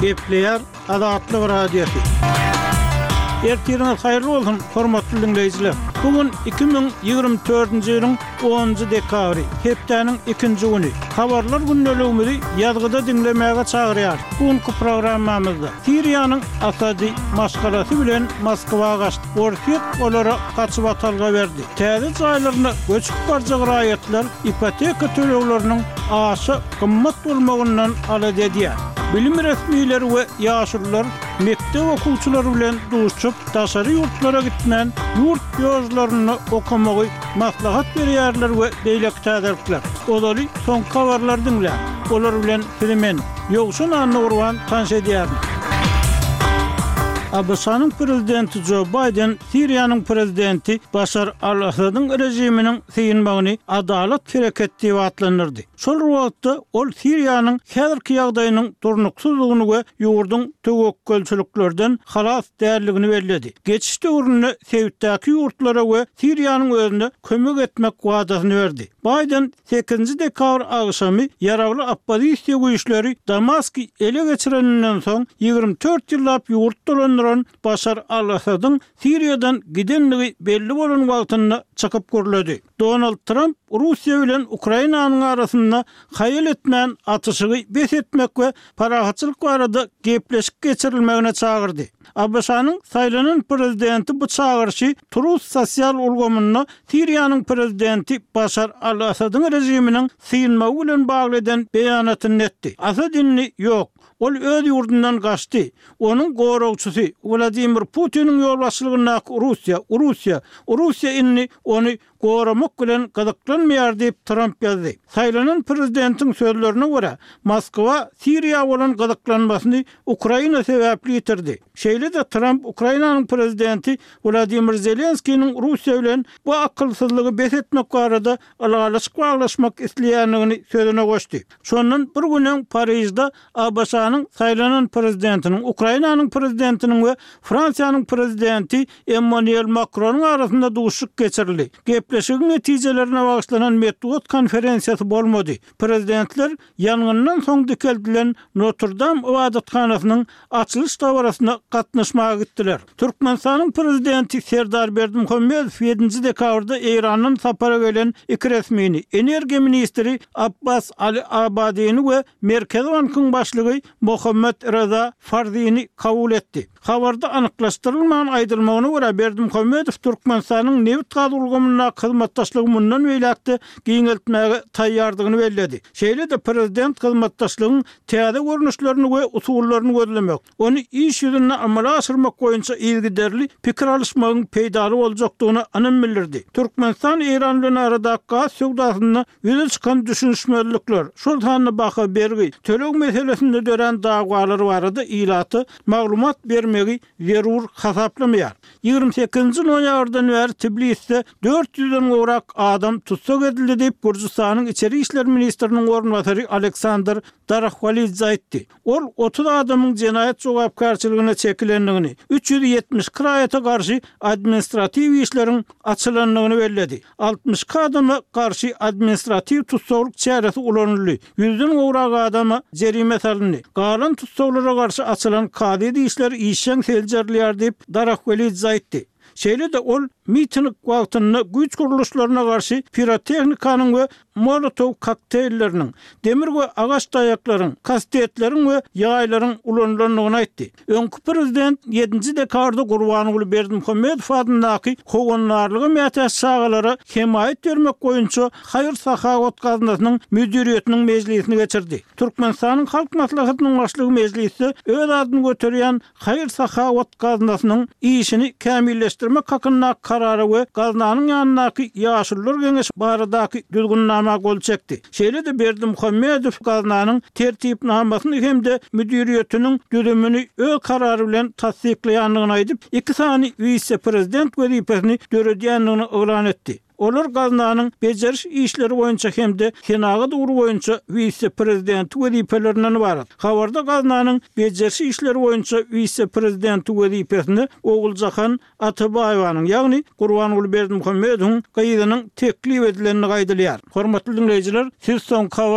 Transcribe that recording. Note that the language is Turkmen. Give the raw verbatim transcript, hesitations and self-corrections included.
Gepleyer Adatlyk Radiosu. Ertiriniz hayırlı olsun, hormatly dinleyijiler. Bugün iki bin ýygrimi dörtünji ýylyň onunji dekabry, hepdeniň ikinji güni. Habarlar günnäligimizi ýazgyda dinlemäge çagyrýar. Bugünkü programmamyzda Siriýanyň Asady maşgalasy bilen Moskwa gaçdy. Ortiýet olara gaçyp atalga berdi. Täze jaýlaryna göçüp barjak raýatlar ipoteka tölegleriniň aşy gymmat bolmagyndan alad edýär. Bilim resmiýetleri we ýaşurlar mektep okuwçylary bilen duşup daşary ýurtlara gitmän ýurt ýozlaryny okumagy maslahat berýärler we beýlek täderler. Olary soň habarlar dinlä. Olar bilen filmen ýogşun anny urwan tanş edýär. A B S-nyň prezidenti Joe Biden Siriýanyň prezidenti Bashar al-Asadyň rejiminiň syýynmagyny adalet hereketi diýip atlanyrdy. Şol wagtda ol Siriýanyň häzirki ýagdaýynyň durnuksuzlygyny we ýurduň tögekkelçiliklerden halas därligini bellädi. Geçiş döwrüne Sewitdäki ýurtlara we Siriýanyň özüne kömek etmek wadasyny berdi. Biden sekizinji dekabr agşamy ýaragly oppozisiýa güýçleri Damasky ele geçirenden soň ýygrimi dört ýyllap ýurt dolandyran Bashar al-Asadyň Siriýadan gidenligi belli bolan wagtyny çykyp görledi. Donald Trump Russiýa bilen Ukrainanyň arasynda haýal etmän atışygy bes etmek we parahatçylyk barada gepleşik geçirilmegine çagyrdy. A B S-nyň saýlanan prezidenti bu çagyrşy Truth sosial ulgamyny Siriýanyň prezidenti Bashar al-Asadyň rejiminiň syýynmagy bilen bagly eden beýanatyny etdi. Asadyny ýok. Ol öz ýurdundan gaçdy. Onuň goragçysy Vladimir Putiniň ýolbaşçylygyna Russiýa, Russiýa, Russiýa inni ony goramak bilen gazaklanmaýar diýip Trump ýazdy. Saýlanan prezidentiň sözlerine görä, Moskwa Siriýa bolan gazaklanmasyny Ukraina sebäpli ýetirdi. Şeýle de Trump Ukrainanyň prezidenti Vladimir Zelenskiýiň Russiýa bilen bu akylsyzlygy bes etmek barada alagalyşyk baglaşmak isleýänligini sözüne goşdy. Şondan bir günden Paryjda A B S-nyň saýlanan prezidentiniň, Ukrainanyň prezidentiniň we Fransiýanyň prezidenti Emmanuel Macronyň arasynda duşuk geçirildi. Gepleşigiň netijelerine bagyşlanan metod konferensiýasy bolmady. Prezidentler ýangyndan soň dikeldilen Notre Dame ibadetkanasynyň açylyş tawarasyna gatnaşmaga gitdiler. Türkmenistanyň prezidenti Serdar Berdimuhammedow ýedinji dekabrda Eýranyň sapara gelen iki resmini, energiýa ministri Abbas Ali Abadiýny we Merkezi Bankyň başlygy Mohammed Reza Farziýny kabul etdi. Habarda anyklaşdyrylmagan aýdylmagyna görä Berdimuhammedow Türkmenistanyň newit gadulgamyna hyzmatdaşlygy mundan beýlekde giňeltmäge taýýardygyny bellädi. Şeýle de prezident hyzmatdaşlygyň täze görnüşlerini we usullaryny gözlemek, ony iş ýüzüne amala aşyrmak boýunça ilgiderli pikir alışmagyň peýdaly boljakdygyny anyň bildirdi. Türkmenistan Eýran bilen aradaky gaz söwdasyny ýüze çykan düşünşmelikler, şol hanyny baka bergi, töleg meselesinde dören dagwalar barada ilaty maglumat bermegi zerur hasaplamýar. ýygrimi sekizinji noýabrdan bäri Tbilisde dört ýüzden gorak adam tutsak edildi diýip Gürjistanyň içeri işler ministriniň ornwatary Aleksandr Darakhvalidze aýtdy. Ol otuz adamyň jenaýat jogapkarçylygyna çekilendigini, üç ýüz ýetmiş kiraýata garşy administrativ işleriň açylandygyny belledi. altymyş adama garşy administrativ tutsaklyk çäresi ulanyldy. yüzden gorak adama jerime salyndy. Galan tutsaklara garşy açylan kady işler işeň seljerliýär diýip Darakhvalidze aýtdy. Şeýle de ol miting wagtynda güýç guruluşlaryna garşy pirotexnikanyň we molotov kokteýlleriniň, demir we agaç daýaklaryň, kastetleriň we ýaýlaryň ulanýanlygyny aýtdy. Öňkü prezident ýedinji dekabrda Gurbanyň Berdimuhammedow adyndaky howanlarlygy mätäç şagalara hemaýet bermek boýunça Haýyr Sahawat gazinasynyň müdiriýetiniň mejlisini geçirdi. Türkmenistanyň halk maslahatynyň başlygy mejlisi öz adyny göterýän Haýyr Sahawat gazinasynyň işini kämilleşdirmek hakynda karary we gaznanyň ýanynaky ýaşurlar geňeş baradaky düzgünnama gol çekdi. Şeýle de Berdimuhammedow gaznanyň tertipnamasyny hemde müdiriýetiniň düzümini öz karary bilen tasdikleýänligini aýdyp, iki sany vice prezident wezipesini döredýänligini oglan etdi. Olar gaznanyň bejeriş işleri boýunça hemde Senaga dugru boýunça vice prezident wezipelerinden barat. Habarda gaznanyň bejeriş işleri boýunça vice prezident wezipesini Oguljahan Atabaýewanyň, ýagny Gurbanyň Berdimuhammedowyň gaýdynyň teklip edilenini gaýdylýar. Hormatly dinleýijiler, siz soň